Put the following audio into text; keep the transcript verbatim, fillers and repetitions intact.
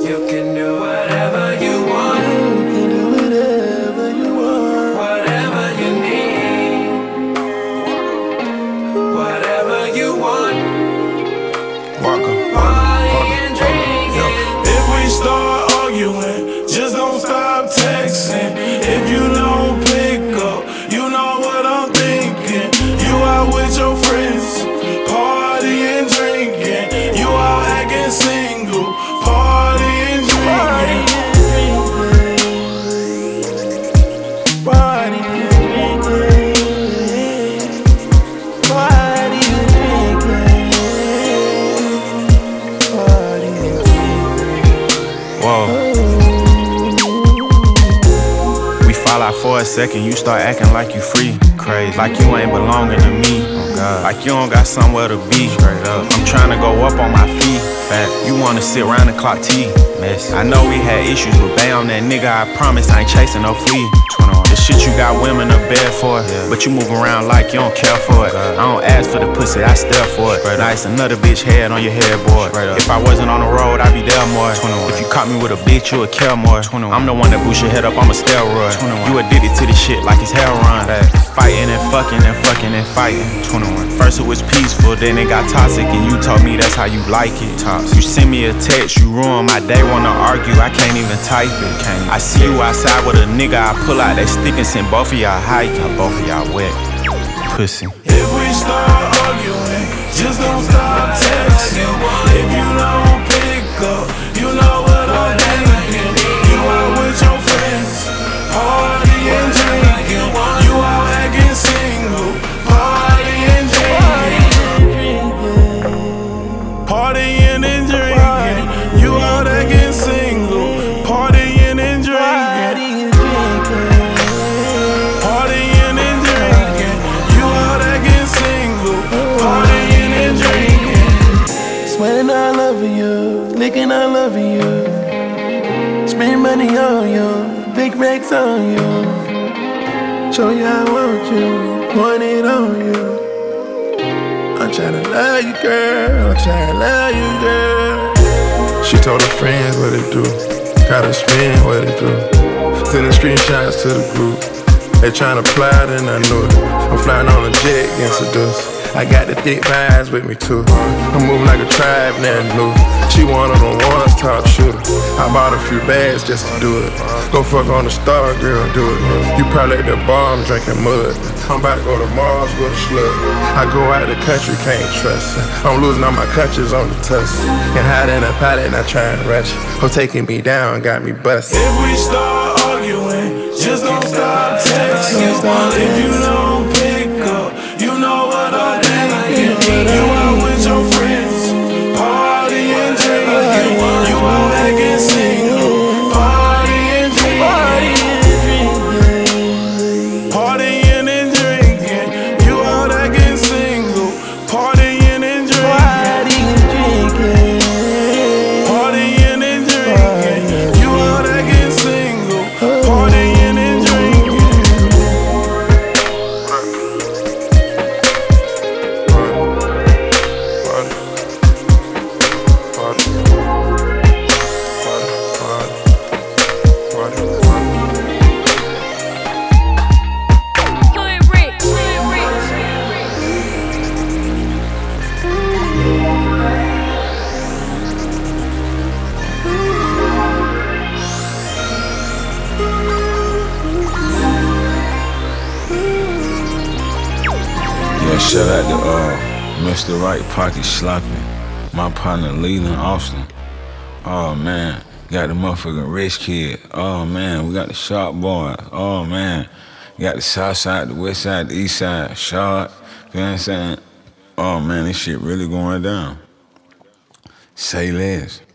You can do whatever you want. You can do whatever you want. Whatever you need. Whatever you want. Walker. Party and drinking. If we start arguing, just don't stop texting. If you don't pick up, you know what I'm thinking. You out with your friends, party and drinking. You out acting single, party and drinking. Party and drinking. Party and drinking. Party and drinking. Whoa. We fall out for a second, you start acting like you free. Crazy, like you ain't belonging to me. Oh God, like you don't got somewhere to be. Straight up, I'm trying to go up on my feet. Fat, you wanna sit round and clock T. Mess. I know we had issues, but bam, that nigga, I promise I ain't chasing no flea. The shit you got women to bed for, yeah. But you move around like you don't care for it. I don't ask for the pussy, I stare for it. Nice, another bitch head on your headboard. If I wasn't on the road, I'd be there more. If you caught me with a bitch, you would care more. I'm the one that boost your head up, I'm a steroid. You addicted to this shit like it's hell run. Fighting and fucking and fucking and fighting. First it was peaceful, then it got toxic, and you told me that's how you like it. You send me a text, you ruin my day, wanna argue, I can't even type it. I see you outside with a nigga, I pull out that stick and send both of y'all hiking. Both of y'all wet. Pussy. If we start arguing, just don't stop texting. If you don't pick up, you know what I'm thinking. You out with your friends, party and drinking. You out acting single, party and drinking. Partying and drinking. You out acting single, partying and drinking. Partying and drinking. You out acting single, partying and drinking. Sweating all over you, licking all over you. Spend money on you, big racks on you. Show you I want you, point it on you. I'm tryna love you, girl. I'm tryna love you, girl. She told her friends what it do. Gotta spin what it do. Sending screenshots to the group. They tryna plot and I knew it. I'm flying on a jet getting seduced. I got the thick vibes with me too. I'm moving like a tribe, nothing new. She one of them ones, top shooter. I bought a few bags just to do it. Go fuck on the star, girl, do it. You probably at the bar, I'm drinking mud. I'm about to go to Mars with a slug. I go out the country, can't trust her. I'm losing all my countries on the tusk. And hide in a pallet, not trying to rush. Who taking me down, got me busted. If we start arguing, just don't stop texting. If you don't pick up, you know what I'm thinking. You out with your friends, party and drinking. You out acting single, party and drinking. Partying and drinking. You out acting single, partying and drinking. Partying and drinking. You out acting single, partying and drinking. Yeah, shout out to uh, Mister Right Pocket Slopping, my partner Leland Austin. Oh man, got the motherfucking rich kid. Oh man, we got the Sharp boy. Oh man, got the south side, the west side, the east side, Sharp. You know what I'm saying? Oh man, this shit really going down. Say less.